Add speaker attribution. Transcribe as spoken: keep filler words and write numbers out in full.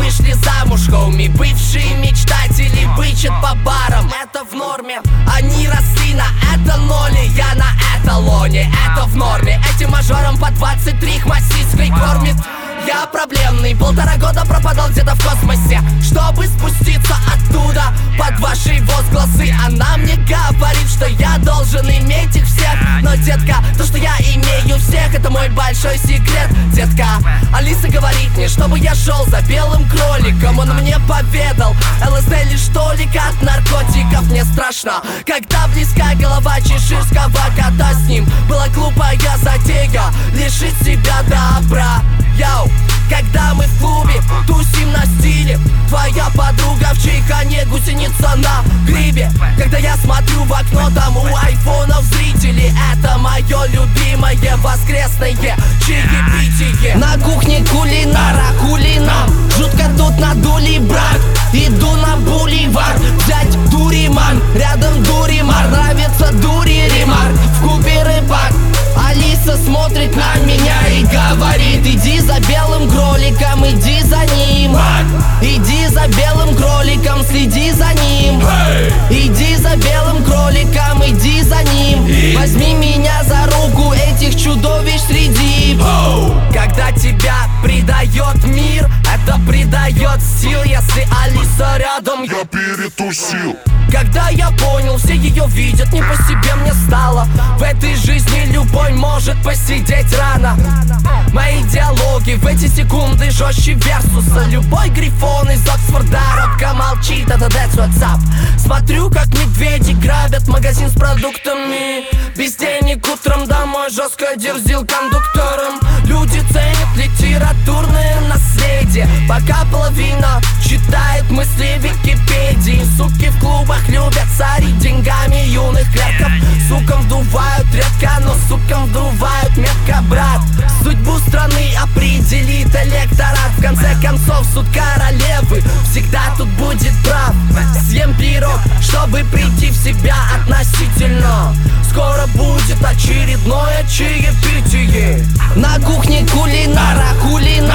Speaker 1: Выйдешь ли замуж, хоуми? Бывшие мечтатели бычат по барам. Это в норме. Они росли на это ноле, я на эталоне. Это в норме. Этим мажорам по двадцать три хмасиской кормит. Я проблемный, полтора года пропадал где-то в космосе, чтобы спуститься оттуда под ваши возгласы. Она мне говорит, что я должен иметь их всех. Но, детка, то, что я имею всех, это мой большой секрет, детка. Алиса говорит мне, чтобы я шел за белым кроликом. Он мне поведал, ЛСД лишь толик от наркотиков. Мне страшно, когда близка голова чеширского кота. С ним была глупая затея лишить себя добра. Йоу, когда мы в клубе тусим на стиле, твоя подруга в чайкане гусеница на грибе. Когда я смотрю в окно, там у айфонов зрители. Это мое любимое воскресное чаепитие. На кухне кулинара кулинам жутко тут надули, брат. Иду на бульвар взять дуриман. Рядом дуримар, нравится дури ремарк. В купе рыбак. Алиса смотрит на меня и говорит: иди за белым кроликом, иди за ним. Иди за белым кроликом, следи за ним. Иди за белым кроликом, иди за ним. Возьми меня за руку, этих чудовищ среди. Когда тебя предает мир, это придает сил. Если Алиса рядом,
Speaker 2: я перетусил.
Speaker 1: Когда я понял, все ее видят, не по себе мне стало. В этой жизни любой может посидеть рано. Мои диалоги в эти секунды жестче версуса. Любой грифон из Оксфорда робко молчит, это that's what's up. Смотрю, как медведи грабят магазин с продуктами. Без денег утром домой жестко дерзил кондуктором. Люди ценят литературное наследие, пока половина читает мысли Википедии. Суки в клубах любят царить деньгами юных клерков. Сукам вдувают редко, но сукам вдувают метко, брат. Судьбу страны определит электорат. В конце концов, суд королевы всегда тут будет прав. Съем пирог, чтобы прийти в себя относительно. Скоро будет очередное чаепитие. На кухне кулинара кулинара